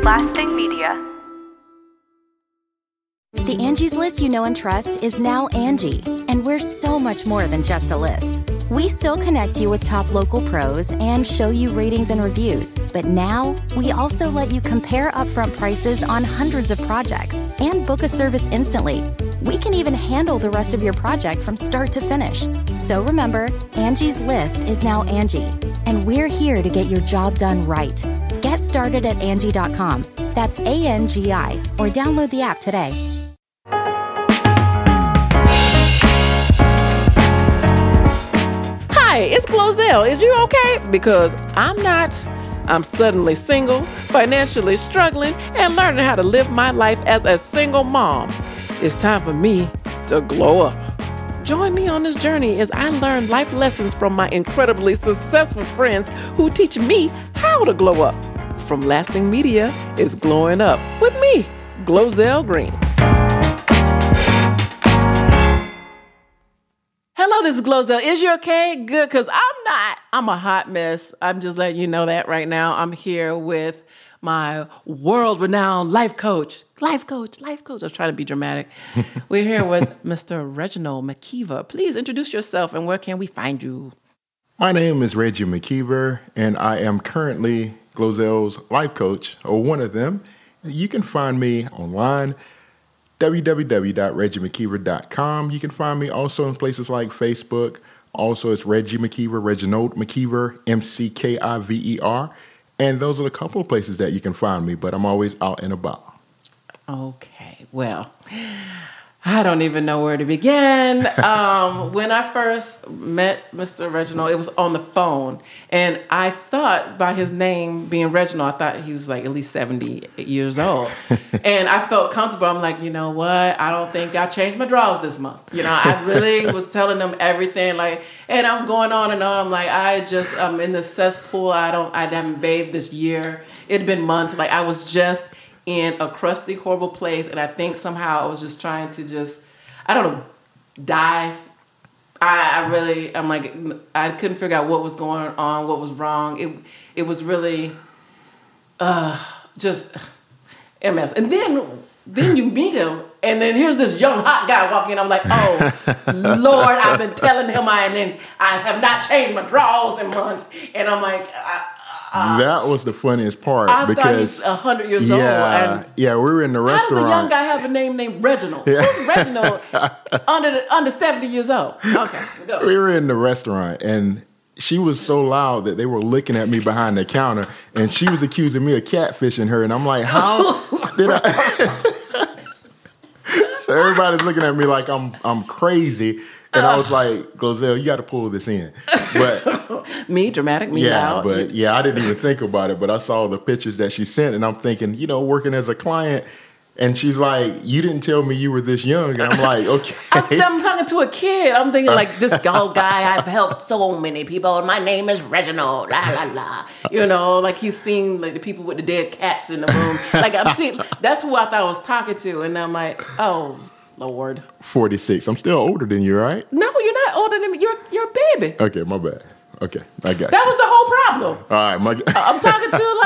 Lasting Media. The Angie's List you know and trust is now Angie, and we're so much more than just a list. We still connect you with top local pros and show you ratings and reviews, but now we also let you compare upfront prices on hundreds of projects and book a service instantly. We can even handle the rest of your project from start to finish. So remember, Angie's List is now Angie, and we're here to get your job done right. Get started at Angie.com. That's ANGI, or download the app today. Hi, it's Glozell. Is you okay? Because I'm not. I'm suddenly single, financially struggling, and learning how to live my life as a single mom. It's time for me to glow up. Join me on this journey as I learn life lessons from my incredibly successful friends who teach me how to glow up. From Lasting Media is Glowing Up with me, Glozell Green. Hello, this is Glozell. Is you okay? Good, because I'm not. I'm a hot mess. I'm just letting you know that right now. I'm here with my world-renowned life coach. Life coach. I was trying to be dramatic. We're here with Mr. Reginald McKeever. Please introduce yourself and where can we find you? My name is Reggie McKeever, and I am currently Glozell's life coach, or one of them. You can find me online, www.reggiemckeever.com. You can find me also in places like Facebook. Also, it's Reggie McKeever, Reginald McKeever, McKiver. And those are a couple of places that you can find me, but I'm always out and about. Okay, well, I don't even know where to begin. When I first met Mr. Reginald, it was on the phone. And I thought by his name being Reginald, I thought he was like at least 70 years old. And I felt comfortable. I'm like, you know what? I don't think I changed my drawers this month. You know, I really was telling them everything. Like, and I'm going on and on. I'm like, I'm in the cesspool. I haven't bathed this year. It had been months. Like, I was just in a crusty, horrible place, and I think somehow I was just trying to die. I'm like, I couldn't figure out what was going on, what was wrong. It was really just a mess. And then you meet him, and then here's this young hot guy walking in. I'm like, oh Lord, I've been telling him I have not changed my drawers in months, and I'm like. That was the funniest part. I because thought he's 100 years old. And we were in the restaurant. How does a young guy have a name named Reginald? Yeah. Who's Reginald under 70 years old? Okay, go. We were in the restaurant, and she was so loud that they were looking at me behind the counter, and she was accusing me of catfishing her, and I'm like, how did I? So everybody's looking at me like I'm crazy. And I was like, Glozell, you got to pull this in. But me, dramatic, me loud. I didn't even think about it. But I saw the pictures that she sent, and I'm thinking, working as a client. And she's like, you didn't tell me you were this young. And I'm like, okay. I'm talking to a kid. I'm thinking like, this old guy, I've helped so many people, and my name is Reginald, la, la, la. Like he's seen like the people with the dead cats in the room. Like I'm seeing, that's who I thought I was talking to. And I'm like, oh, Lord. 46. I'm still older than you, right? No, you're not older than me. You're a baby. Okay, my bad. Okay, I got you. That was the whole problem. All right, I'm talking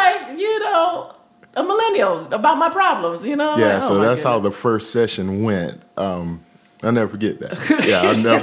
to a millennial about my problems, Yeah, like, so that's how the first session went. I'll never forget that. Yeah,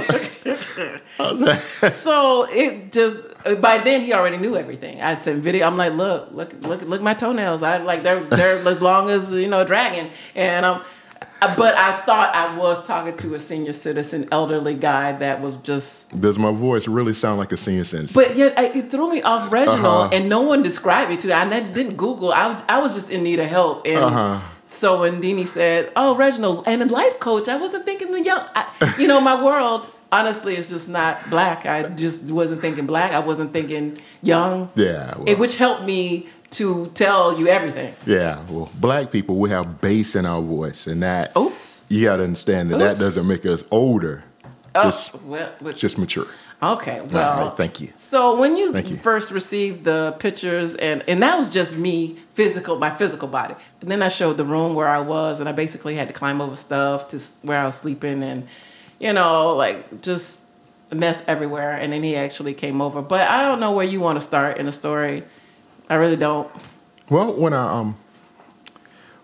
I'll never. So it just, by then he already knew everything. I sent video. I'm like, look my toenails. They're as long as, a dragon. And but I thought I was talking to a senior citizen, elderly guy that was just... Does my voice really sound like a senior citizen? But yet it threw me off Reginald, and no one described me to it. I didn't Google. I was just in need of help. And so when Deanie said, oh, Reginald, and a life coach, I wasn't thinking the young... my world, honestly, is just not black. I just wasn't thinking black. I wasn't thinking young. Yeah. Well, which helped me to tell you everything. Yeah, well, black people, we have bass in our voice, and that... Oops. You got to understand that doesn't make us older. Just mature. Okay, well... All right, thank you. So when you first received the pictures, and that was just me, my physical body. And then I showed the room where I was, and I basically had to climb over stuff to where I was sleeping, and, just a mess everywhere. And then he actually came over. But I don't know where you want to start in the story. I really don't. Well, when I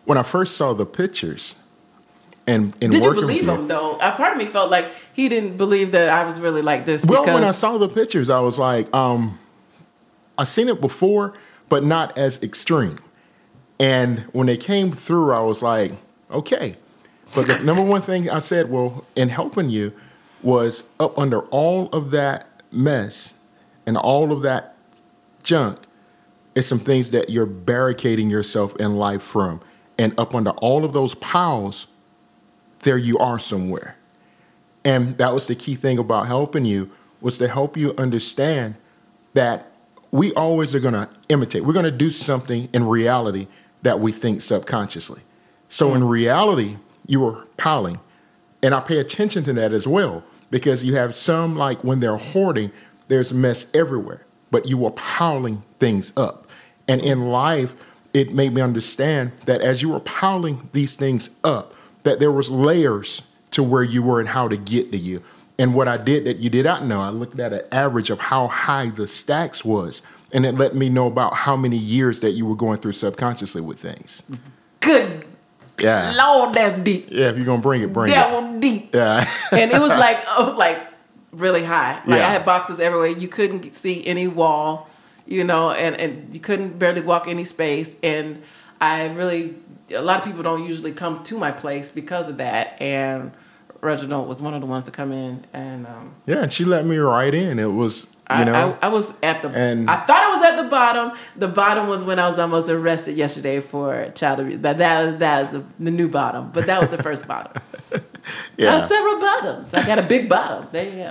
when I first saw the pictures and Did you working believe with him, though? A part of me felt like he didn't believe that I was really like this. Well, because when I saw the pictures, I was like, I seen it before, but not as extreme. And when they came through, I was like, okay. But the number one thing I said, well, in helping you was up under all of that mess and all of that junk is some things that you're barricading yourself in life from. And up under all of those piles, there you are somewhere. And that was the key thing about helping you, was to help you understand that we always are going to imitate. We're going to do something in reality that we think subconsciously. So in reality, you are piling. And I pay attention to that as well, because you have some, like when they're hoarding, there's mess everywhere, but you were piling things up. And in life, it made me understand that as you were piling these things up, that there was layers to where you were and how to get to you. And what I did that you did not know, I looked at an average of how high the stacks was, and it let me know about how many years that you were going through subconsciously with things. Good Lord, that's deep. Yeah, if you're going to bring it, bring that it. was deep. Yeah. And it was like really high. Like Yeah. I had boxes everywhere. You couldn't see any wall, and you couldn't barely walk any space. And a lot of people don't usually come to my place because of that. And Reginald was one of the ones to come in. And Yeah, and she let me right in. It was, I was at I thought I was at the bottom. The bottom was when I was almost arrested yesterday for child abuse. That was the new bottom, but that was the first bottom. Yeah. I have several bottoms. I got a big bottom. There you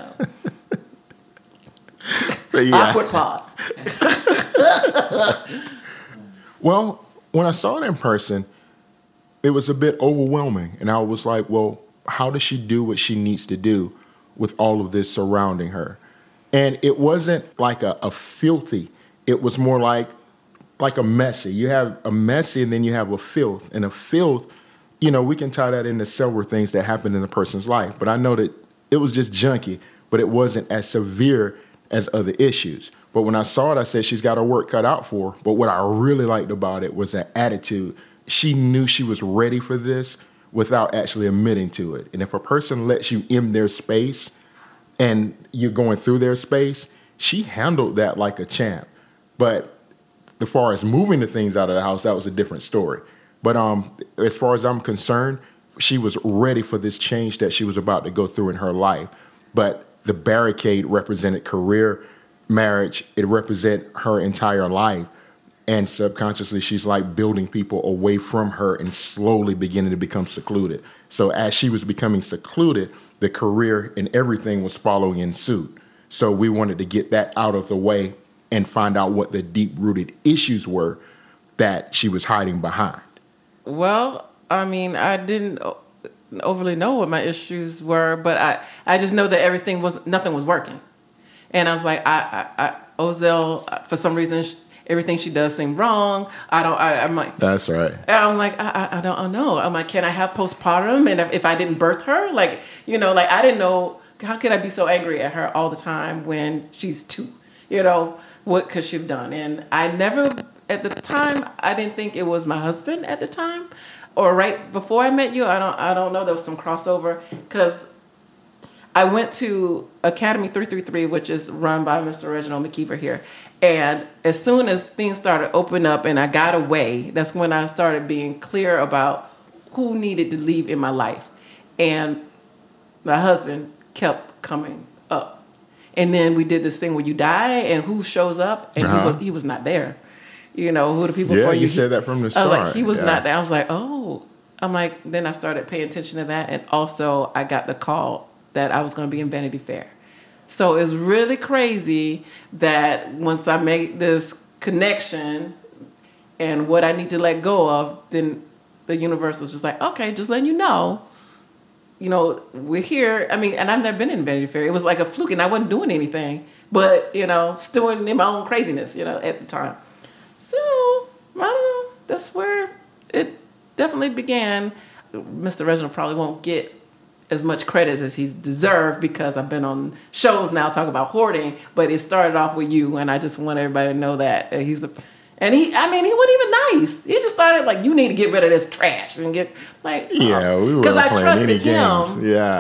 go. But yeah. Awkward pause. Well, when I saw it in person, it was a bit overwhelming. And I was like, well, how does she do what she needs to do with all of this surrounding her? And it wasn't like a filthy. It was more like a messy. You have a messy and then you have a filth. And a filth, we can tie that into several things that happened in a person's life. But I know that it was just junky, but it wasn't as severe as other issues. But when I saw it, I said, she's got her work cut out for her. But what I really liked about it was that attitude. She knew she was ready for this without actually admitting to it. And if a person lets you in their space and you're going through their space, she handled that like a champ. But as far as moving the things out of the house, that was a different story. But as far as I'm concerned, she was ready for this change that she was about to go through in her life. But the barricade represented career, marriage. It represented her entire life. And subconsciously, she's like building people away from her and slowly beginning to become secluded. So as she was becoming secluded, the career and everything was following in suit. So we wanted to get that out of the way and find out what the deep-rooted issues were that she was hiding behind. Well, I mean, I didn't overly know what my issues were, but I just know that nothing was working. And I was like, Ozell, for some reason, everything she does seemed wrong. I'm like, that's right. I'm like, I don't know. I'm like, can I have postpartum? And if I didn't birth her, like I didn't know, how could I be so angry at her all the time when she's 2? What could she have done? And I never, at the time, I didn't think it was my husband at the time, or right before I met you. I don't know. There was some crossover because I went to Academy 333, which is run by Mr. Reginald McKeever here. And as soon as things started opening up and I got away, that's when I started being clear about who needed to leave in my life. And my husband kept coming up. And then we did this thing where you die and who shows up, and he was not there. Who are the people for you? Yeah, you said that from the start. I was like, he was not there. I was like, oh. Then I started paying attention to that. And also I got the call that I was going to be in Vanity Fair. So it's really crazy that once I make this connection and what I need to let go of, then the universe was just like, okay, just letting you know, we're here. I mean, and I've never been in Vanity Fair. It was like a fluke, and I wasn't doing anything, but, still in my own craziness, at the time. So, I don't know. That's where it definitely began. Mr. Reginald probably won't get as much credit as he's deserved because I've been on shows now talking about hoarding, but it started off with you, and I just want everybody to know that And he wasn't even nice. He just started like, you need to get rid of this trash and get like, Yeah, we were playing any games.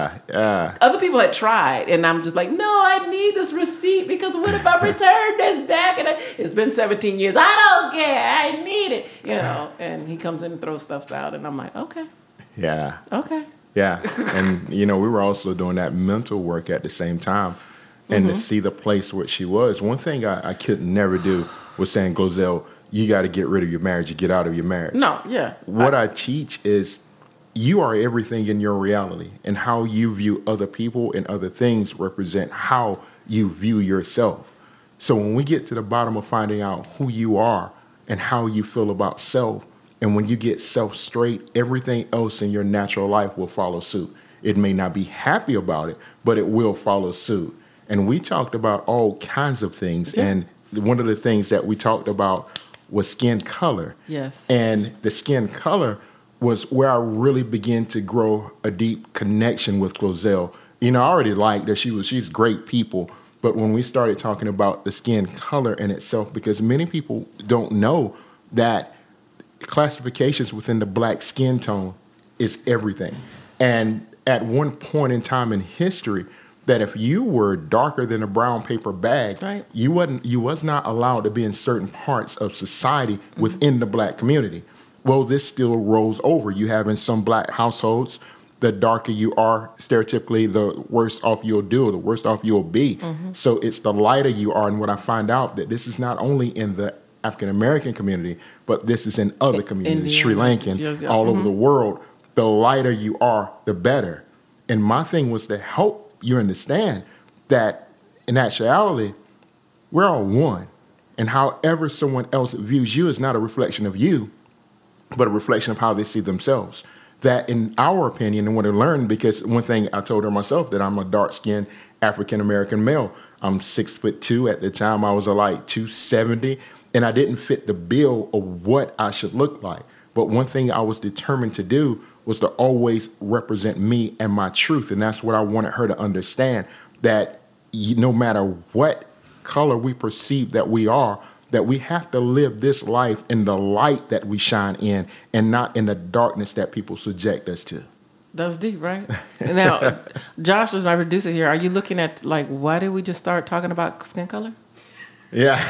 Yeah. Other people had tried, and I'm just like, no, I need this receipt because what if I return this back? And it's been 17 years. I don't care. I need it. And he comes in and throws stuff out, and I'm like, okay. Yeah. Okay. Yeah. And, we were also doing that mental work at the same time. And to see the place where she was. One thing I could never do was saying, Glozell, you got to get rid of your marriage. You get out of your marriage. No, yeah. What I teach is you are everything in your reality. And how you view other people and other things represent how you view yourself. So when we get to the bottom of finding out who you are and how you feel about self, and when you get self straight, everything else in your natural life will follow suit. It may not be happy about it, but it will follow suit. And we talked about all kinds of things. Yeah. And one of the things that we talked about was skin color. Yes. And the skin color was where I really began to grow a deep connection with Glozell. I already liked that she's great people. But when we started talking about the skin color in itself, because many people don't know that classifications within the black skin tone is everything. And at one point in time in history, that if you were darker than a brown paper bag, right, you was not allowed to be in certain parts of society within the black community. Well, this still rolls over. You have in some black households, the darker you are, stereotypically, the worse off you'll do, the worse off you'll be. Mm-hmm. So it's the lighter you are. And what I find out that this is not only in the African American community, but this is in other communities, Sri Lankan, all over the world. The lighter you are, the better. And my thing was to help you understand that in actuality, we're all one. And however someone else views you is not a reflection of you, but a reflection of how they see themselves. That in our opinion, and what I learned, because one thing I told her myself, that I'm a dark-skinned African-American male. I'm 6'2". At the time, I was like 270, and I didn't fit the bill of what I should look like. But one thing I was determined to do was to always represent me and my truth. And that's what I wanted her to understand, that no matter what color we perceive that we are, that we have to live this life in the light that we shine in and not in the darkness that people subject us to. That's deep, right? Now, Josh was my producer here. Are you looking at, why did we just start talking about skin color? Yeah.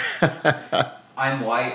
I'm white.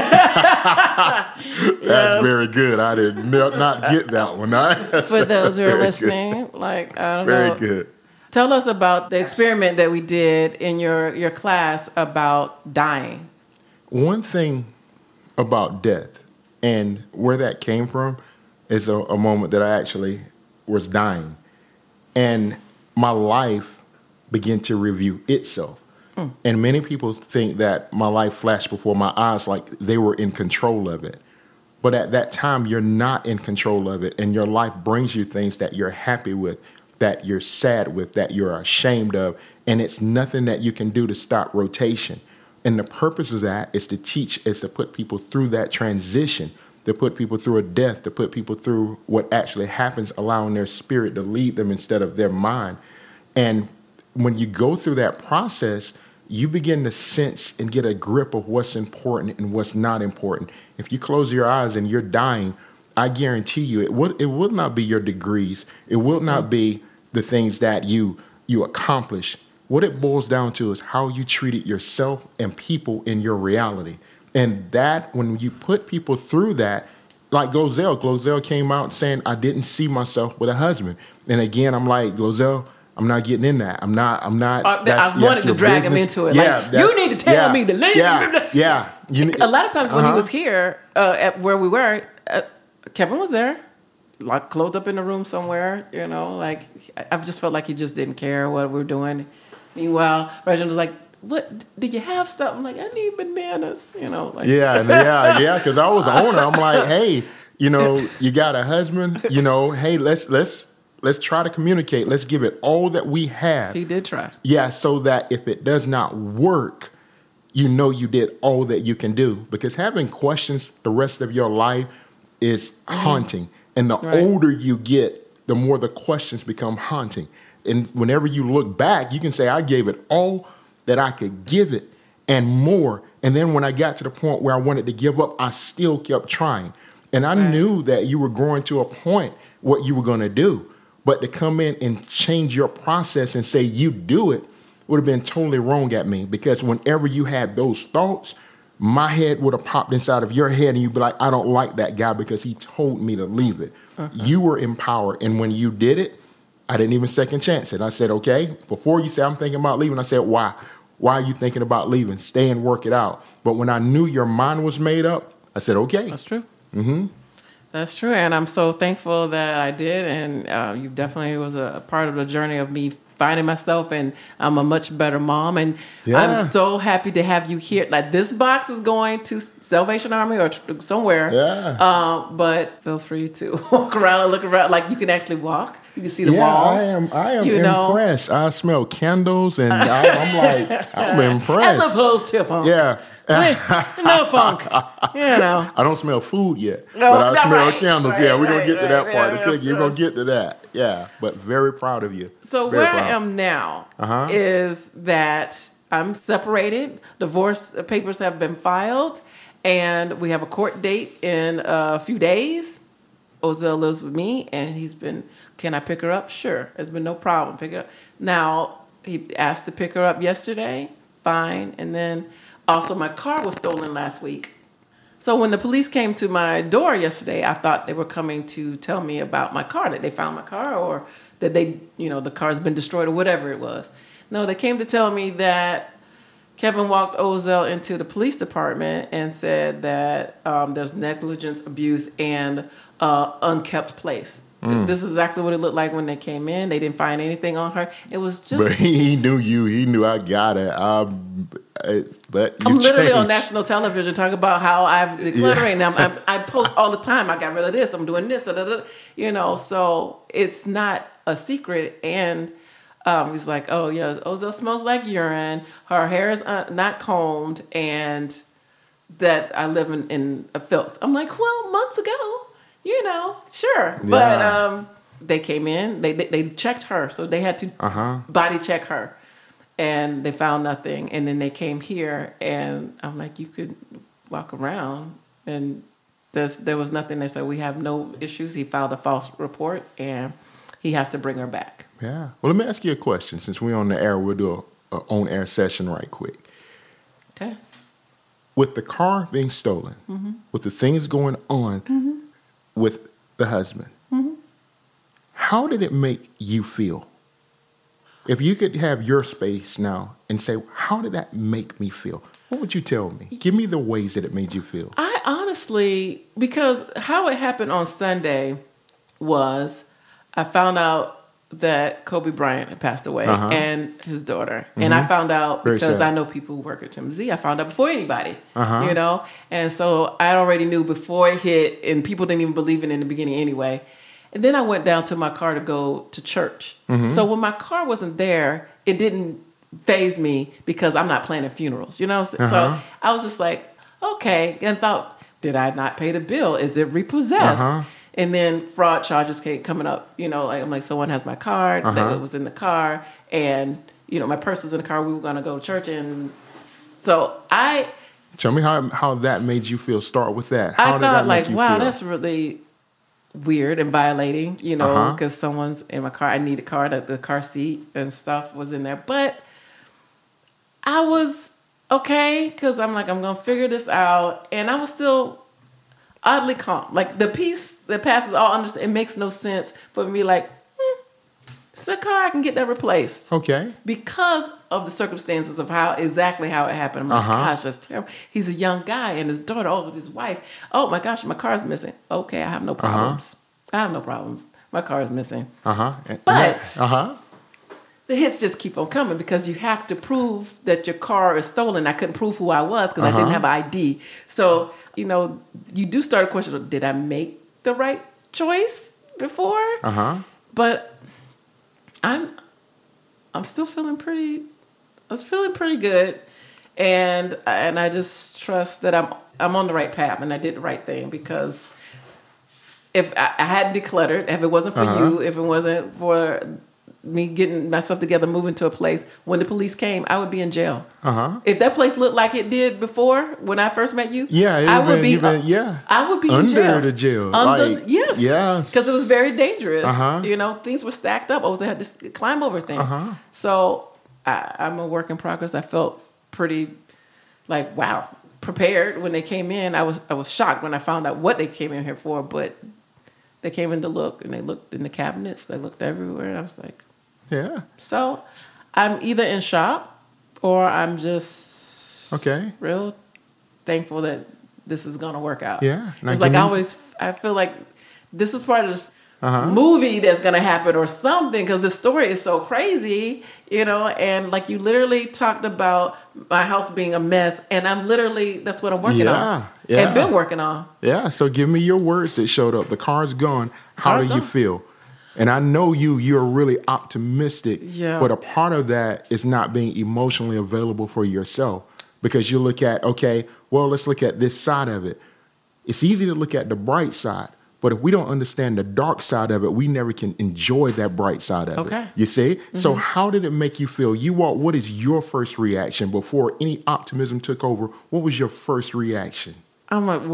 That's very good. I did not get that one. For those who are listening, I don't know. Very good. Tell us about the experiment that we did in your class about dying. One thing about death and where that came from is a moment that I actually was dying. And my life began to review itself. And many people think that my life flashed before my eyes like they were in control of it. But at that time, you're not in control of it. And your life brings you things that you're happy with, that you're sad with, that you're ashamed of. And it's nothing that you can do to stop rotation. And the purpose of that is to teach, is to put people through that transition, to put people through a death, to put people through what actually happens, allowing their spirit to lead them instead of their mind. And when you go through that process, you begin to sense and get a grip of what's important and what's not important. If you close your eyes and you're dying, I guarantee you it will not be your degrees. It will not be the things that you accomplish. What it boils down to is how you treated yourself and people in your reality. And that, when you put people through that, like Glozell came out saying, I didn't see myself with a husband. And again, I'm like, Glozell, I'm not getting in that. I'm not. I wanted to drag him into it. Yeah, you need to tell me to leave. Yeah. A lot of times when he was here at where we were, Kevin was there, closed up in the room somewhere. I just felt like he just didn't care what we were doing. Meanwhile, Reginald was like, "What? Did you have stuff?" I'm like, "I need bananas." Yeah. Because I was on her. I'm like, hey, you got a husband. Hey, let's try to communicate. Let's give it all that we have. He did try. Yeah, so that if it does not work, you did all that you can do. Because having questions the rest of your life is haunting. And the older you get, the more the questions become haunting. And whenever you look back, you can say, I gave it all that I could give it and more. And then when I got to the point where I wanted to give up, I still kept trying. And I knew that you were growing to a point what you were going to do. But to come in and change your process and say you do it would have been totally wrong at me, because whenever you had those thoughts, my head would have popped inside of your head and you'd be like, I don't like that guy because he told me to leave it. You were empowered. And when you did it, I didn't even second chance it. I said, okay, before you say I'm thinking about leaving, I said, why? Why are you thinking about leaving? Stay and work it out. But when I knew your mind was made up, I said, okay. That's true. Mm-hmm. That's true. And I'm so thankful that I did. And you definitely was a part of the journey of me finding myself, and I'm a much better mom. And I'm so happy to have you here. Like, this box is going to Salvation Army or somewhere. Yeah. But feel free to walk around and look around. Like, you can actually walk. You can see the walls. I am impressed. I smell candles, and I'm like, I'm impressed. As opposed to funk. Yeah. No funk. I don't smell food yet, no, but I smell candles. Right, we're going to get to that part. Right, The cookie, we're going to get to that. Yeah, but very proud of you. So very where proud. I am now is that I'm separated. Divorce papers have been filed, and we have a court date in a few days. Ozell lives with me, and he's been, can I pick her up? Sure. There's been no problem. Pick her up. Now, he asked to pick her up yesterday. Fine. And then also my car was stolen last week. So when the police came to my door yesterday, I thought they were coming to tell me about my car, that they found my car, or that they, the car's been destroyed, or whatever it was. No, they came to tell me that Kevin walked Ozell into the police department and said that there's negligence, abuse, and unkept place. This is exactly what it looked like when they came in. They didn't find anything on her. It was just... But he knew you. He knew I got it. But you I'm literally changed. on national television talking about how I'm decluttering them. I post all the time. I got rid of this. I'm doing this. So it's not a secret. And he's like, oh, yeah, Ozell smells like urine. Her hair is not combed. And that I live in a filth. I'm like, well, months ago. Sure. Yeah. But they came in, they checked her. So they had to body check her. And they found nothing. And then they came here, and I'm like, you could walk around. And there was nothing. They said, we have no issues. He filed a false report, and he has to bring her back. Yeah. Well, let me ask you a question. Since we're on the air, we'll do a on-air session right quick. Okay. With the car being stolen, with the things going on with the husband, how did it make you feel? If you could have your space now and say, how did that make me feel? What would you tell me? Give me the ways that it made you feel. I honestly, because how it happened on Sunday was I found out that Kobe Bryant had passed away and his daughter. And I found out because I know people who work at TMZ. I found out before anybody, And so I already knew before it hit, and people didn't even believe it in the beginning anyway. And then I went down to my car to go to church. So when my car wasn't there, it didn't faze me because I'm not planning funerals, So I was just like, okay, and thought, did I not pay the bill? Is it repossessed? And then fraud charges kept coming up, I'm like, someone has my card that was in the car, and, my purse was in the car. We were going to go to church. And so Tell me how that made you feel. Start with that. How did that make you feel? That's really weird and violating, because someone's in my car. I need a car, that the car seat and stuff was in there. But I was okay, because I'm like, I'm going to figure this out. And I was still oddly calm. Like, the peace that passes all understanding, it makes no sense for me, like, it's a car, I can get that replaced. Okay. Because of the circumstances of exactly how it happened. I'm like, gosh, that's terrible. He's a young guy, and his daughter, with his wife. Oh my gosh, my car's missing. Okay, I have no problems. I have no problems. My car is missing. But the hits just keep on coming, because you have to prove that your car is stolen. I couldn't prove who I was because I didn't have an ID. So, you do start a question, did I make the right choice before? But I'm still feeling I was feeling pretty good, and I just trust that I'm on the right path, and I did the right thing, because if I hadn't decluttered, if it wasn't for you, if it wasn't for me getting myself together, moving to a place. When the police came, I would be in jail. Uh-huh. If that place looked like it did before when I first met you, I would be in under the jail. Yes. Because it was very dangerous. Uh-huh. You know, things were stacked up. I was had this climb over thing. Uh-huh. So I'm a work in progress. I felt pretty like, wow, prepared when they came in. I was shocked when I found out what they came in here for, but they came in to look, and they looked in the cabinets. They looked everywhere, and I was like, yeah. So I'm either in shock or I'm just real thankful that this is going to work out. Yeah. It's like I feel like this is part of this movie that's going to happen or something, because the story is so crazy, you know, and like you literally talked about my house being a mess, and that's what I'm working on. Yeah. And been working on. Yeah. So give me your words that showed up. The car's gone. How do you feel? And I know you're really optimistic, but a part of that is not being emotionally available for yourself, because you look at, let's look at this side of it. It's easy to look at the bright side, but if we don't understand the dark side of it, we never can enjoy that bright side of it. You see? Mm-hmm. So how did it make you feel? What is your first reaction before any optimism took over? What was your first reaction? I'm like,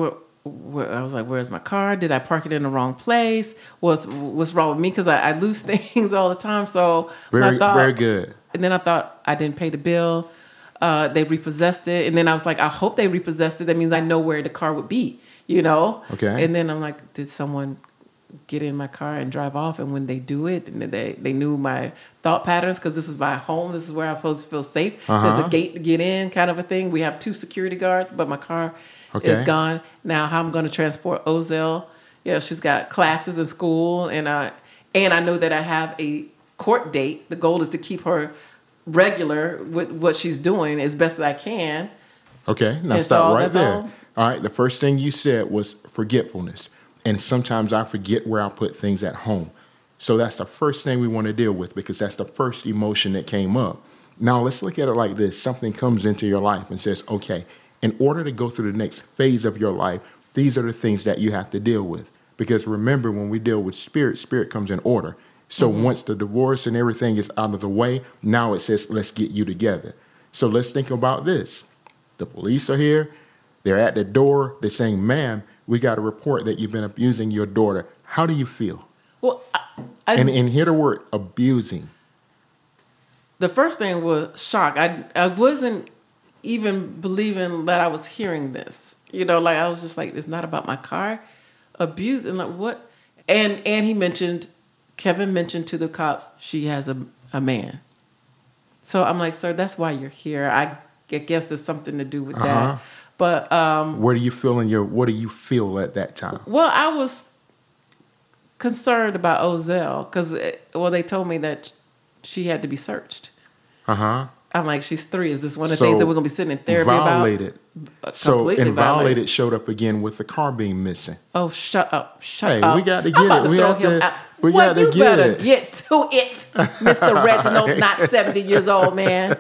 I was like, where's my car? Did I park it in the wrong place? What's wrong with me? Because I lose things all the time. So very good. And then I thought I didn't pay the bill. They repossessed it. And then I was like, I hope they repossessed it. That means I know where the car would be, you know? Okay. And then I'm like, did someone get in my car and drive off? And when they do it, and they knew my thought patterns, because this is my home. This is where I'm supposed to feel safe. There's a gate to get in, kind of a thing. We have 2 security guards, but my car is gone. Now, how I'm going to transport Ozell? Yeah, she's got classes in school, and I know that I have a court date. The goal is to keep her regular with what she's doing as best as I can. Okay, now stop right there. All right, the first thing you said was forgetfulness. And sometimes I forget where I put things at home. So that's the first thing we want to deal with, because that's the first emotion that came up. Now let's look at it like this. Something comes into your life and says, okay, in order to go through the next phase of your life, these are the things that you have to deal with. Because remember, when we deal with spirit comes in order. So once the divorce and everything is out of the way, now it says, let's get you together. So let's think about this. The police are here. They're at the door. They're saying, ma'am, we got a report that you've been abusing your daughter. How do you feel? Well, and hear the word abusing. The first thing was shock. I wasn't even believing that I was hearing this. You know, like I was just like, it's not about my car. Abuse, and like what? And Kevin mentioned to the cops she has a man. So I'm like, sir, that's why you're here. I guess there's something to do with that. But what do you feel at that time? Well, I was concerned about Ozell because they told me that she had to be searched. I'm like, she's 3. Is this one of the things that we're gonna be sitting in therapy violated. about? So violated showed up again with the car being missing. Oh, shut up! Hey, we got to get it. We got to get it. You better get to it, Mr. Reginald, not 70 years old, man.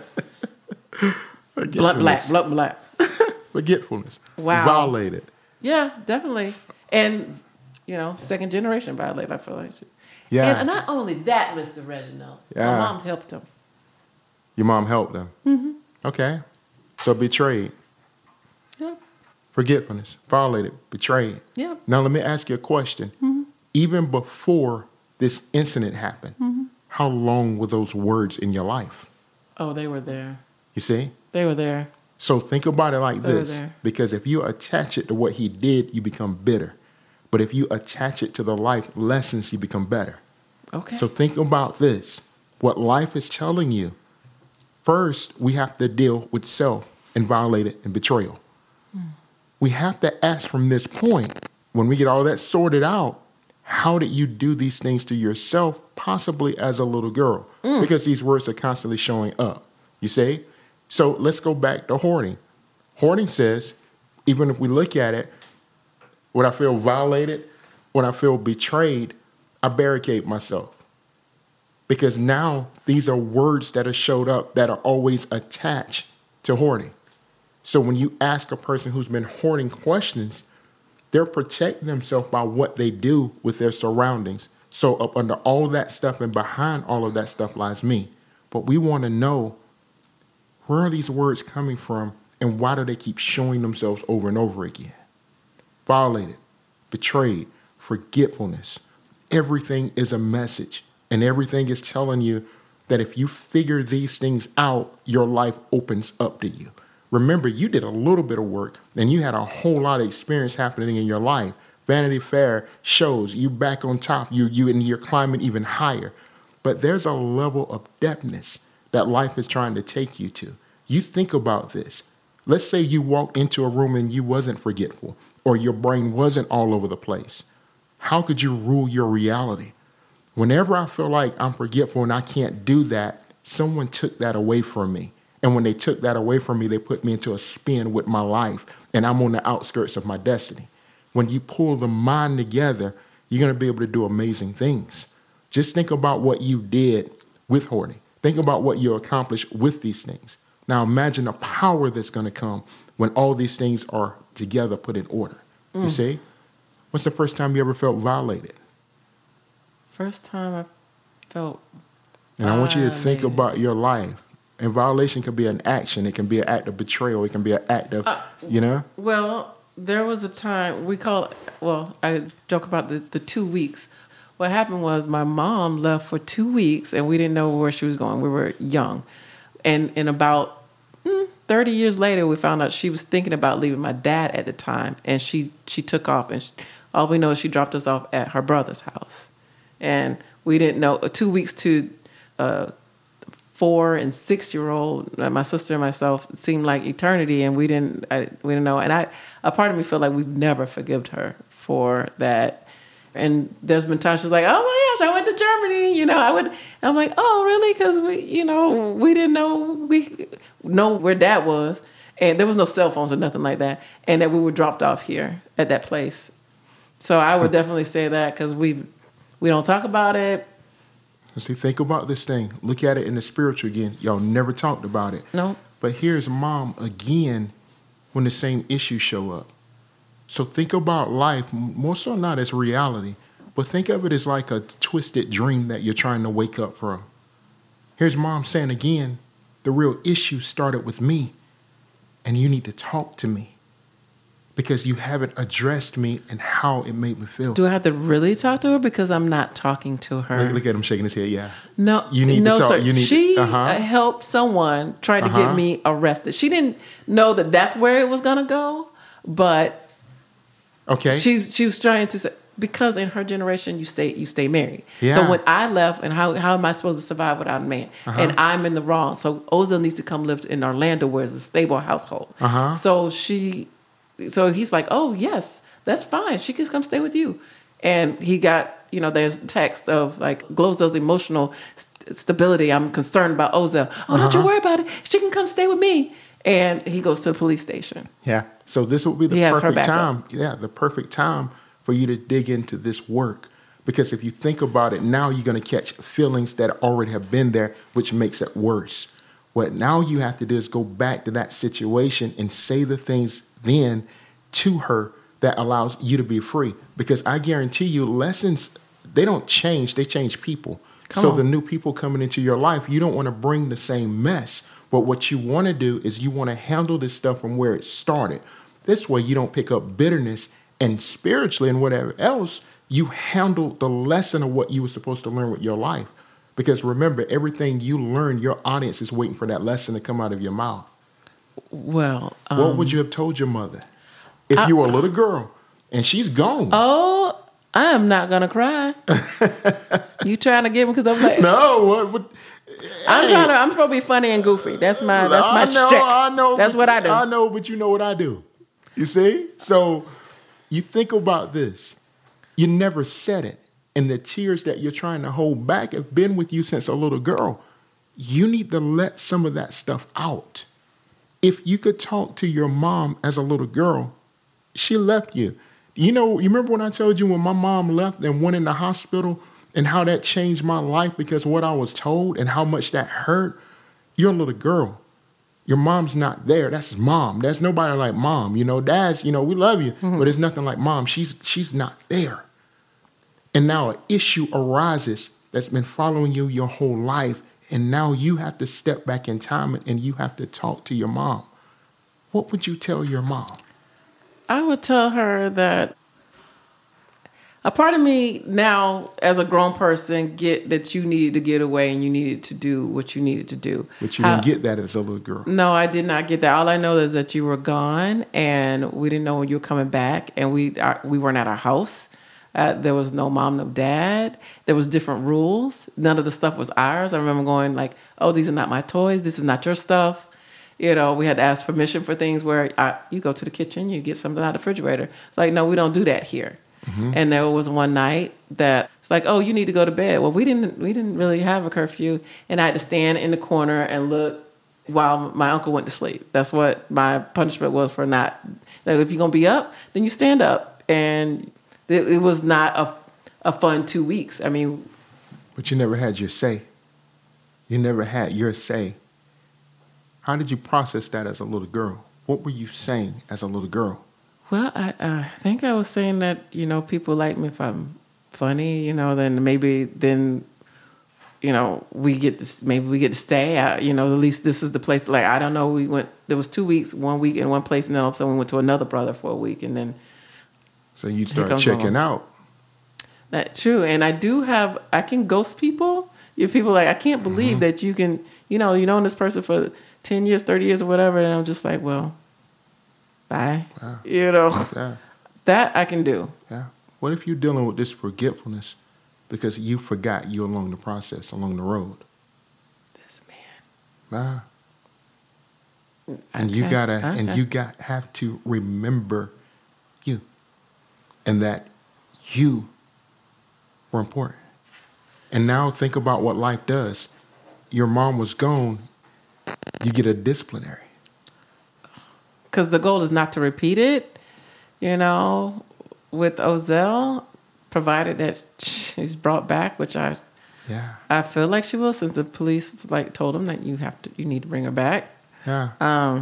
Blunt black. Forgetfulness. Wow. Violated. Yeah, definitely. And, second generation violated, I feel like. Yeah. And not only that, Mr. Reginald, yeah. My mom helped him. Your mom helped him? Mm-hmm. Okay. So betrayed. Yeah. Forgetfulness. Violated. Betrayed. Yeah. Now let me ask you a question. Mm-hmm. Even before this incident happened, how long were those words in your life? Oh, they were there. You see? They were there. So think about it like this. Because if you attach it to what he did, you become bitter. But if you attach it to the life lessons, you become better. Okay. So think about this. What life is telling you. First, we have to deal with self and violated and betrayal. We have to ask from this point, when we get all that sorted out, how did you do these things to yourself, possibly as a little girl? Because these words are constantly showing up. You see? So let's go back to hoarding. Hoarding says, even if we look at it, when I feel violated, when I feel betrayed, I barricade myself. Because now these are words that are showed up that are always attached to hoarding. So when you ask a person who's been hoarding questions, they're protecting themselves by what they do with their surroundings. So up under all that stuff and behind all of that stuff lies me. But we want to know, where are these words coming from and why do they keep showing themselves over and over again? Violated, betrayed, forgetfulness. Everything is a message, and everything is telling you that if you figure these things out, your life opens up to you. Remember, you did a little bit of work and you had a whole lot of experience happening in your life. Vanity Fair shows you back on top, and you're climbing even higher. But there's a level of depthness that life is trying to take you to. You think about this. Let's say you walked into a room and you wasn't forgetful, or your brain wasn't all over the place. How could you rule your reality? Whenever I feel like I'm forgetful and I can't do that, someone took that away from me. And when they took that away from me, they put me into a spin with my life, and I'm on the outskirts of my destiny. When you pull the mind together, you're going to be able to do amazing things. Just think about what you did with hoarding. Think about what you accomplished with these things. Now imagine the power that's going to come when all these things are together, put in order. You see? What's the first time you ever felt violated? First time I felt And I want you to think about your life. And violation can be an action. It can be an act of betrayal. It can be an act of, Well, there was a time I joke about the 2 weeks. What happened was my mom left for 2 weeks and we didn't know where she was going. We were young. And about 30 years later, we found out she was thinking about leaving my dad at the time. And she took off. And all we know is she dropped us off at her brother's house. And we didn't know, 2 weeks to 4 and 6 year old, my sister and myself, it seemed like eternity, and we didn't know. And a part of me felt like we've never forgiven her for that. And there's been times she's like, "Oh my gosh, I went to Germany." I'm like, "Oh really?" Because we didn't know where Dad was, and there was no cell phones or nothing like that, and that we were dropped off here at that place. So I would definitely say that because we don't talk about it. See, think about this thing. Look at it in the spiritual again. Y'all never talked about it. No. But here's mom again when the same issues show up. So think about life, more so not as reality, but think of it as like a twisted dream that you're trying to wake up from. Here's mom saying again, the real issue started with me, and you need to talk to me because you haven't addressed me and how it made me feel. Do I have to really talk to her because I'm not talking to her? Look at him shaking his head. Yeah. No, you need to talk. Sir. You need. She helped someone try to get me arrested. She didn't know that that's where it was gonna go, but okay, she was trying to say, because in her generation you stay married. Yeah. So when I left, and how am I supposed to survive without a man? And I'm in the wrong. So Ozil needs to come live in Orlando, where it's a stable household. So he's like, "Oh yes, that's fine. She can come stay with you." And he got, there's text of like, Glozell's emotional stability. I'm concerned about Ozil. Oh, don't you worry about it. She can come stay with me. And he goes to the police station. Yeah. So this would be the perfect time. Yeah, the perfect time for you to dig into this work. Because if you think about it, now you're going to catch feelings that already have been there, which makes it worse. What now you have to do is go back to that situation and say the things then to her that allows you to be free. Because I guarantee you, lessons, they don't change, they change people. So the new people coming into your life, you don't want to bring the same mess. But what you want to do is you want to handle this stuff from where it started. This way you don't pick up bitterness, and spiritually and whatever else, you handle the lesson of what you were supposed to learn with your life. Because remember, everything you learn, your audience is waiting for that lesson to come out of your mouth. Well, what would you have told your mother if you were a little girl and she's gone? Oh, I am not gonna cry. You trying to get me because I'm like, no. What I'm supposed to be funny and goofy. That's my shtick. I know. That's what I do. I know, but you know what I do. You see? So you think about this. You never said it. And the tears that you're trying to hold back have been with you since a little girl. You need to let some of that stuff out. If you could talk to your mom as a little girl, she left you. You remember when I told you when my mom left and went in the hospital and how that changed my life because of what I was told and how much that hurt? You're a little girl. Your mom's not there. That's mom. There's nobody like mom. Dad's, we love you, but there's nothing like mom. She's not there. And now an issue arises that's been following you your whole life. And now you have to step back in time and you have to talk to your mom. What would you tell your mom? I would tell her that a part of me now, as a grown person, get that you needed to get away and you needed to do what you needed to do. But you didn't get that as a little girl. No, I did not get that. All I know is that you were gone and we didn't know when you were coming back, and we weren't at our house. There was no mom, no dad. There was different rules. None of the stuff was ours. I remember going like, oh, these are not my toys. This is not your stuff. You know, we had to ask permission for things where you go to the kitchen, you get something out of the refrigerator. It's like, no, we don't do that here. Mm-hmm. And there was one night that it's like, oh, you need to go to bed. Well, we didn't really have a curfew, and I had to stand in the corner and look while my uncle went to sleep. That's what my punishment was for not. Like, if you're gonna be up, then you stand up. And it was not a fun 2 weeks. I mean, but you never had your say. You never had your say. How did you process that as a little girl? What were you saying as a little girl? Well, I think I was saying that, you know, people like me if I'm funny, you know, then maybe you know, we get to stay. You know, at least this is the place. Like, I don't know. There was 2 weeks, 1 week in one place, and then all of a sudden we went to another brother for a week, and then. So you start checking out. That's true, and I can ghost people. If people are like, I can't believe that you can, you know this person for 10 years, 30 years, or whatever, and I'm just like, well. Bye. Wow. You know, that I can do. Yeah. What if you're dealing with this forgetfulness because you forgot you along the process, along the road? This man. And you have to remember you, and that you were important. And now think about what life does. Your mom was gone. You get a disciplinary. Because the goal is not to repeat it, you know, with Ozell, provided that she's brought back, which I feel like she will, since the police told him that you need to bring her back. Yeah.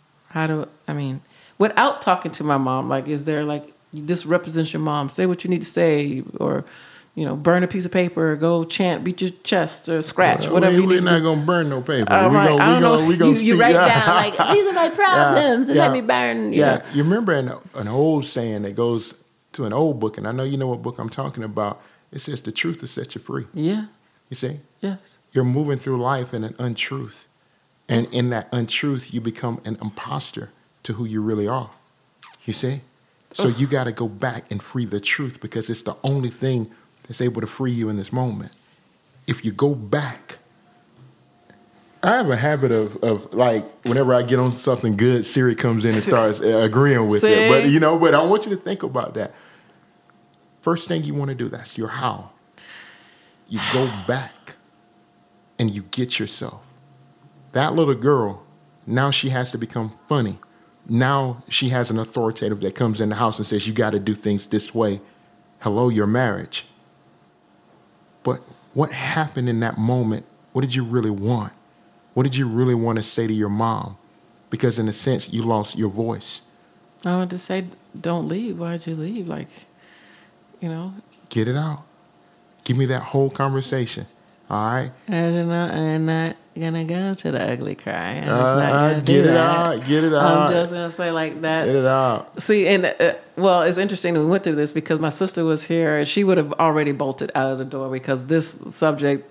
Without talking to my mom, is there this represents your mom? Say what you need to say, or you know, burn a piece of paper, go chant, beat your chest, or scratch, whatever you need to do. We're not going to burn no paper. You write down, these are my problems, and let me burn. You know. You remember an old saying that goes to an old book, and I know you know what book I'm talking about. It says, the truth will set you free. Yeah. You see? Yes. You're moving through life in an untruth. And in that untruth, you become an imposter to who you really are. You see? So you got to go back and free the truth, because it's the only thing that's able to free you in this moment. If you go back, I have a habit of whenever I get on something good, Siri comes in and starts agreeing with it. But I want you to think about that. First thing you want to do, that's your how. You go back and you get yourself. That little girl, now she has to become funny. Now she has an authoritative that comes in the house and says, you got to do things this way. Hello, your marriage. But what happened in that moment? What did you really want? What did you really want to say to your mom? Because in a sense, you lost your voice. I wanted to say, don't leave. Why'd you leave? Get it out. Give me that whole conversation. All right? I'm not going to go to the ugly cry. I'm just not going to do that. Get it out. I'm just going to say like that. Get it out. See, and it's interesting that we went through this, because my sister was here and she would have already bolted out of the door, because this subject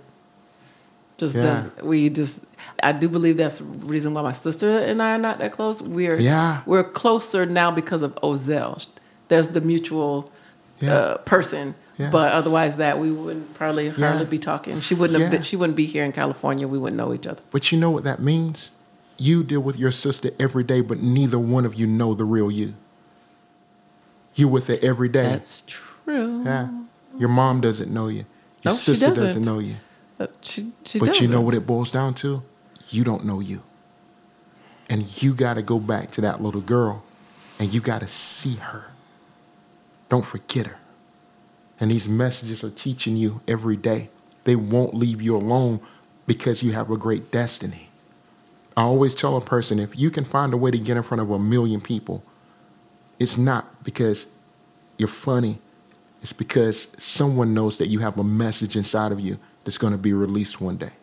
I do believe that's the reason why my sister and I are not that close. We're closer now because of Ozell. There's the mutual person. Yeah. But otherwise, that we wouldn't probably hardly be talking. She wouldn't be here in California. We wouldn't know each other. But you know what that means? You deal with your sister every day, but neither one of you know the real you. You're with her every day. That's true. Yeah. Your mom doesn't know you. Your sister doesn't know you. She but doesn't. You know what it boils down to? You don't know you. And you got to go back to that little girl, and you got to see her. Don't forget her. And these messages are teaching you every day. They won't leave you alone, because you have a great destiny. I always tell a person, if you can find a way to get in front of 1 million people, it's not because you're funny. It's because someone knows that you have a message inside of you that's going to be released one day.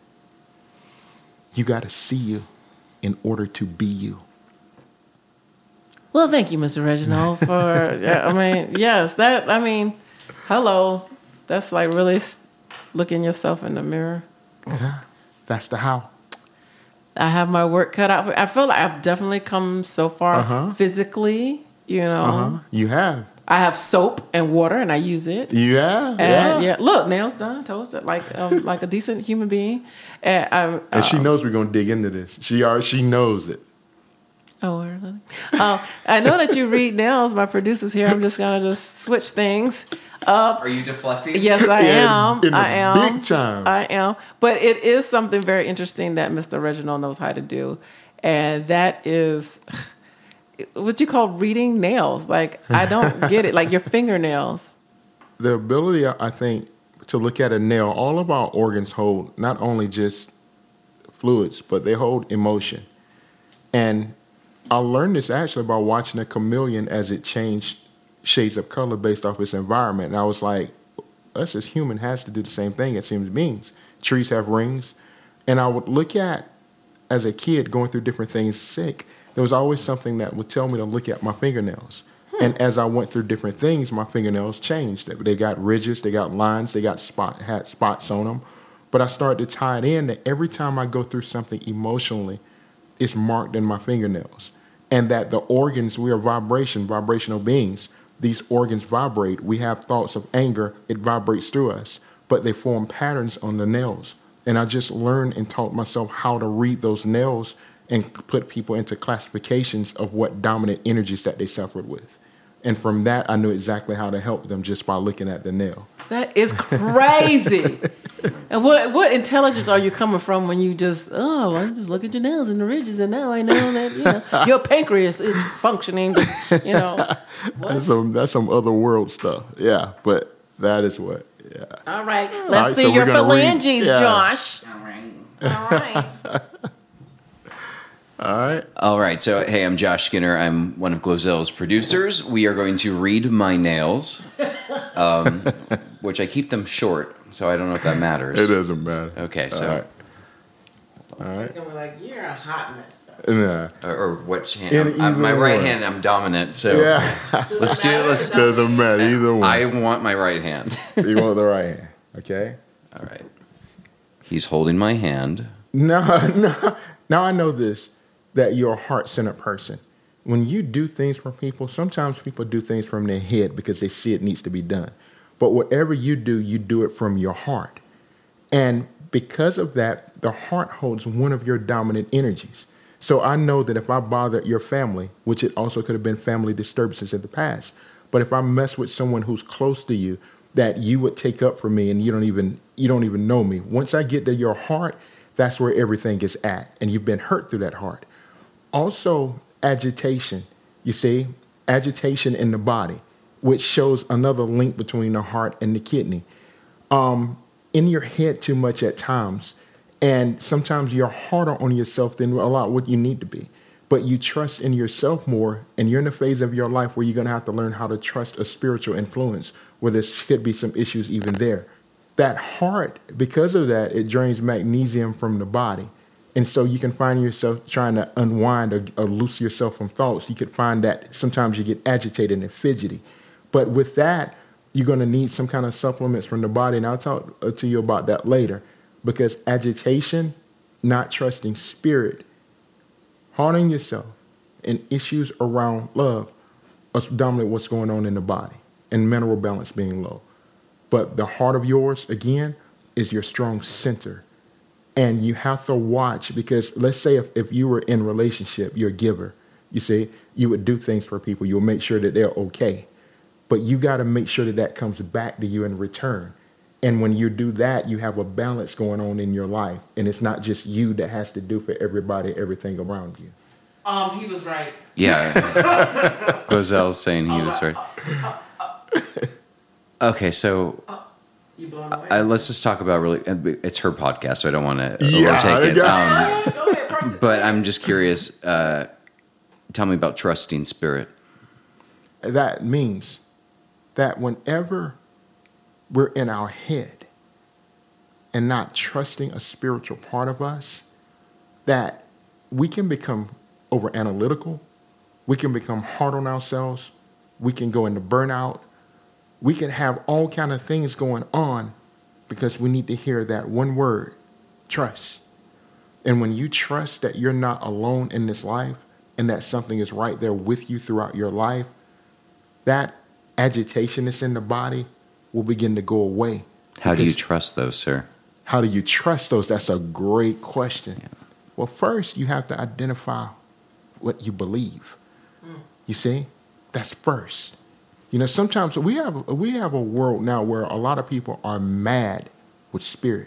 You got to see you in order to be you. Well, thank you, Mr. Reginald, for, yes, hello. That's like really looking yourself in the mirror. That's the how. I have my work cut out. I feel like I've definitely come so far physically, You have. I have soap and water, and I use it. Yeah. Look, nails done, toasted, like a decent human being. And she knows we're gonna dig into this. She knows it. Oh, really? I know that you read nails. My producer's here. I'm just gonna switch things up. Are you deflecting? Yes, I am. I am. Big time. I am. But it is something very interesting that Mr. Reginald knows how to do, and that is what you call reading nails. Like, I don't get it. Like your fingernails. The ability, I think, to look at a nail, all of our organs hold not only just fluids, but they hold emotion. And I learned this actually by watching a chameleon as it changed shades of color based off its environment. And I was like, us as human has to do the same thing as human beings. Trees have rings. And I would look at, as a kid going through different things sick, there was always something that would tell me to look at my fingernails. And as I went through different things, my fingernails changed. They got ridges, they got lines, they had spots on them. But I started to tie it in that every time I go through something emotionally, it's marked in my fingernails. And that the organs, we are vibrational beings. These organs vibrate. We have thoughts of anger. It vibrates through us. But they form patterns on the nails. And I just learned and taught myself how to read those nails and put people into classifications of what dominant energies that they suffered with. And from that, I knew exactly how to help them just by looking at the nail. That is crazy. And what intelligence are you coming from when you just, I just look at your nails and the ridges, and now I know that, your pancreas is functioning, That's some other world stuff. Yeah, but that is what, yeah. All right, let's see your phalanges, Josh. All right. All right. All right. So, hey, I'm Josh Skinner. I'm one of Glozell's producers. We are going to read my nails, which I keep them short, so I don't know if that matters. It doesn't matter. Okay, so. All right. We're like, you're a hot mess. Nah. Or which hand? My right hand, I'm dominant, so let's do it. Doesn't matter, either one. I want my right hand. You want the right hand, okay? All right. He's holding my hand. No. Now I know this, that you're a heart-centered person. When you do things for people, sometimes people do things from their head because they see it needs to be done. But whatever you do it from your heart. And because of that, the heart holds one of your dominant energies. So I know that if I bother your family, which it also could have been family disturbances in the past, but if I mess with someone who's close to you, that you would take up for me and you don't even know me. Once I get to your heart, that's where everything is at. And you've been hurt through that heart. Also, agitation. You see, agitation in the body, which shows another link between the heart and the kidney. In your head too much at times. And sometimes you're harder on yourself than a lot what you need to be. But you trust in yourself more, and you're in a phase of your life where you're going to have to learn how to trust a spiritual influence, where there could be some issues even there. That heart, because of that, it drains magnesium from the body. And so you can find yourself trying to unwind or loose yourself from thoughts. You could find that sometimes you get agitated and fidgety. But with that, you're going to need some kind of supplements from the body. And I'll talk to you about that later. Because agitation, not trusting spirit, harming yourself, and issues around love are dominant what's going on in the body, and mineral balance being low. But the heart of yours, again, is your strong center. And you have to watch, because let's say if you were in a relationship, you're a giver, you see, you would do things for people. You'll make sure that they're okay. But you got to make sure that that comes back to you in return. And when you do that, you have a balance going on in your life. And it's not just you that has to do for everybody, everything around you. He was right. Yeah. Glozell's saying he was right. Okay, so You blown away. let's just talk about it's her podcast, so I don't want to overtake it. But I'm just curious, tell me about trusting spirit. That means that whenever we're in our head and not trusting a spiritual part of us, that we can become over analytical. We can become hard on ourselves. We can go into burnout. We can have all kind of things going on because we need to hear that one word, trust. And when you trust that you're not alone in this life and that something is right there with you throughout your life, that agitation that's in the body will begin to go away. How do you trust those, sir? How do you trust those? That's a great question. Yeah. Well, first, you have to identify what you believe. You see? That's first. You know, sometimes we have a world now where a lot of people are mad with spirit.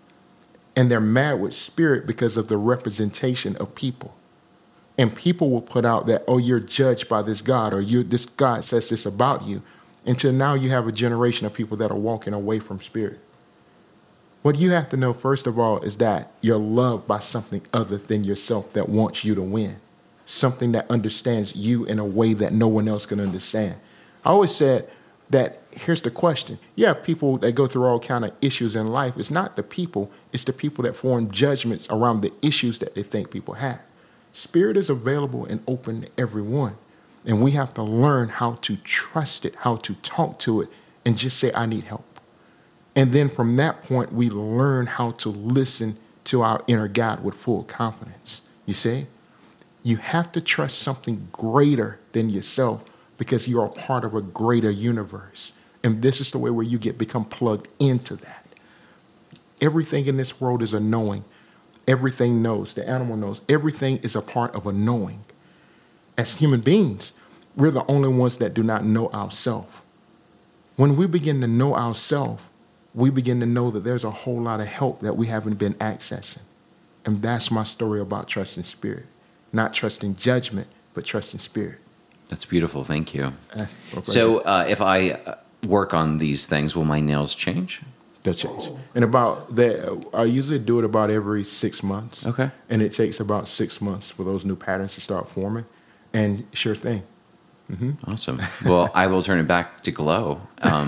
And they're mad with spirit because of the representation of people. And people will put out that, oh, you're judged by this God, or this God says this about you. Until now you have a generation of people that are walking away from spirit. What you have to know, first of all, is that you're loved by something other than yourself that wants you to win. Something that understands you in a way that no one else can understand. I always said that, here's the question. You have people that go through all kind of issues in life. It's not the people, it's the people that form judgments around the issues that they think people have. Spirit is available and open to everyone. And we have to learn how to trust it, how to talk to it, and just say, I need help. And then from that point, we learn how to listen to our inner God with full confidence. You see? You have to trust something greater than yourself because you're a part of a greater universe. And this is the way where you become plugged into that. Everything in this world is a knowing. Everything knows. The animal knows. Everything is a part of a knowing. As human beings, we're the only ones that do not know ourselves. When we begin to know ourselves, we begin to know that there's a whole lot of help that we haven't been accessing. And that's my story about trusting spirit. Not trusting judgment, but trusting spirit. That's beautiful. Thank you. So if I work on these things, will my nails change? They'll change. And I usually do it about every 6 months. Okay. And it takes about 6 months for those new patterns to start forming. And sure thing. Mm-hmm. Awesome. Well, I will turn it back to Glow.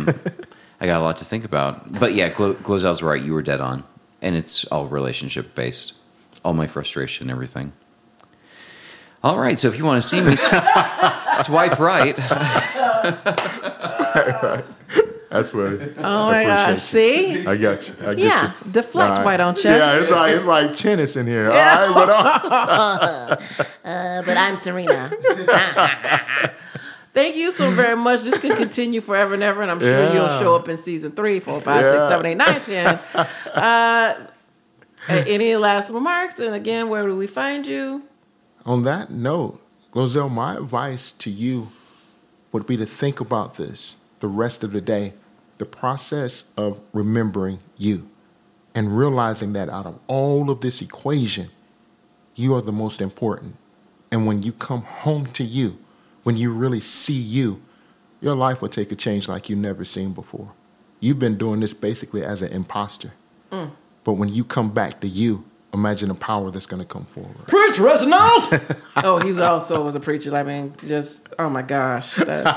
I got a lot to think about. But yeah, Glozell's right. You were dead on. And it's all relationship based. All my frustration, everything. All right. So if you want to see me, swipe right. Swipe right. That's funny. Oh my gosh! See, I got you. I get yeah, you. Deflect. Right. Why don't you? Yeah, it's like tennis in here. Yeah. All right, but I'm Serena. Thank you so very much. This could continue forever and ever, and I'm sure you'll show up in season 3, 4, 5, 6, 7, 8, 9, 10. Any last remarks? And again, where do we find you? On that note, Glozell, my advice to you would be to think about this the rest of the day. The process of remembering you and realizing that out of all of this equation, you are the most important. And when you come home to you, when you really see you, your life will take a change like you've never seen before. You've been doing this basically as an imposter. But when you come back to you, imagine the power that's going to come forward. Preach, Reginald! Oh, he also was a preacher. I mean, just, oh my gosh.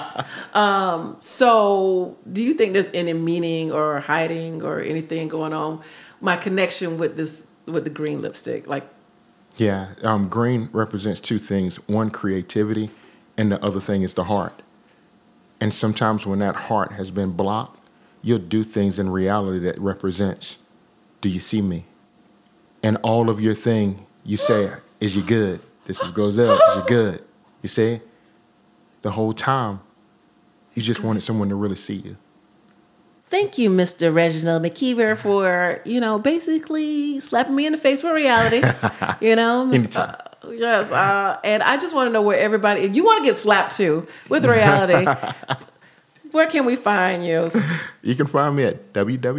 So do you think there's any meaning or hiding or anything going on? My connection with the green lipstick, like. Yeah, green represents two things. One, creativity, and the other thing is the heart. And sometimes when that heart has been blocked, you'll do things in reality that represents, do you see me? And all of your thing, you say, is you good? This is Glozell, is you good? You see? The whole time, you just wanted someone to really see you. Thank you, Mr. Reginald McKeever, for, basically slapping me in the face with reality. Anytime. Yes. And I just want to know where everybody, if you want to get slapped too with reality, where can we find you? You can find me at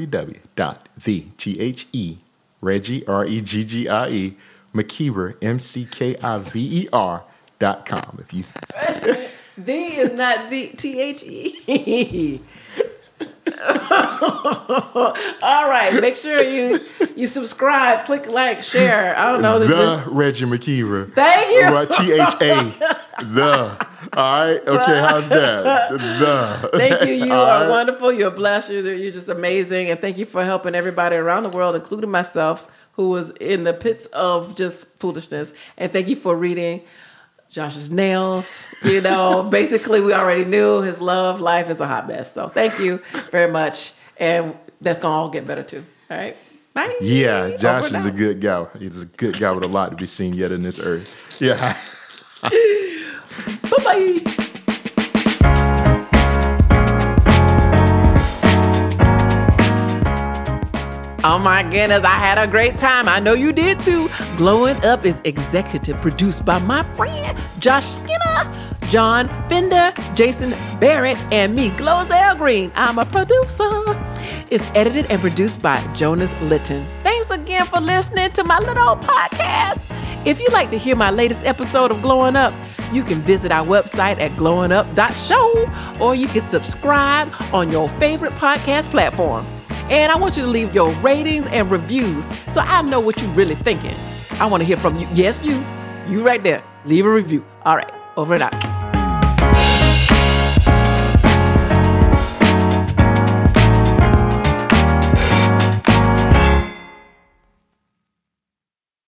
www.the, Reggie, REGGIE, McKeever, MCKIVER.com. If you the is not the THE. All right, make sure you subscribe, click like, share. I don't know. The Reggie McKeever. Thank you. THA. The. right. Okay. How's that? Thank you. You All are right. wonderful. You're blessed. You're just amazing. And thank you for helping everybody around the world, including myself, who was in the pits of just foolishness. And thank you for reading Josh's nails. You know, basically, we already knew his love life is a hot mess. So thank you very much. And that's going to all get better, too. All right. Bye. Yeah, Josh Over and is a out. good guy. He's a good guy with a lot to be seen yet in this earth. Yeah. Bye-bye. Oh my goodness, I had a great time. I know you did too. Glowing Up is executive produced by my friend Josh Skinner, John Fender, Jason Barrett, and me, Glozell Green. I'm a producer. It's edited and produced by Jonas Litton. Thanks again for listening to my little podcast. If you'd like to hear my latest episode of Glowing Up, you can visit our website at glowingup.show, or you can subscribe on your favorite podcast platform. And I want you to leave your ratings and reviews so I know what you're really thinking. I want to hear from you. Yes, you right there. Leave a review. All right, over and out.